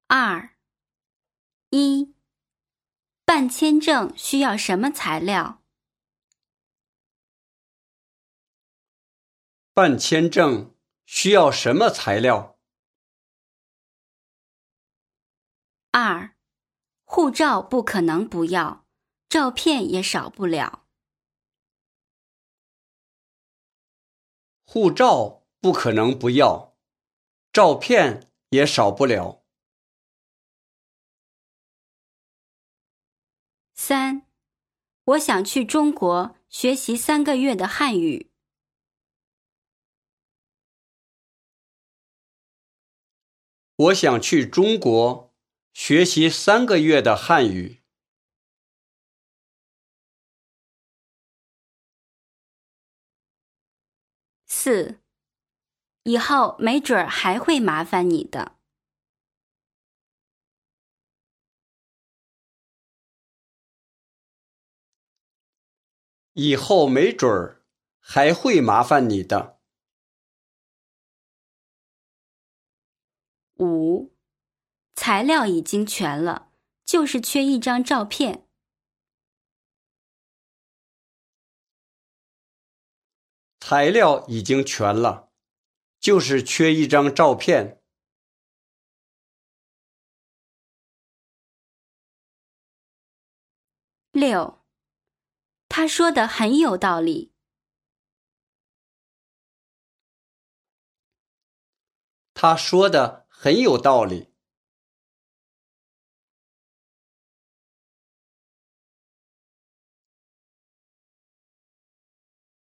2、1、办签证需要什么材料？ 办签证需要什么材料 2、护照不可能不要，照片也少不了。 护照不可能不要，照片也少不了。 3、我想去中国学习3个月的汉语。 我想去中国学习3个月的汉语。 4、以后没准儿还会麻烦你的。 以后没准儿还会麻烦你的。 5、材料已经全了，就是缺一张照片。 材料已经全了，就是缺一张照片。 6、他说的很有道理。 他说的很有道理。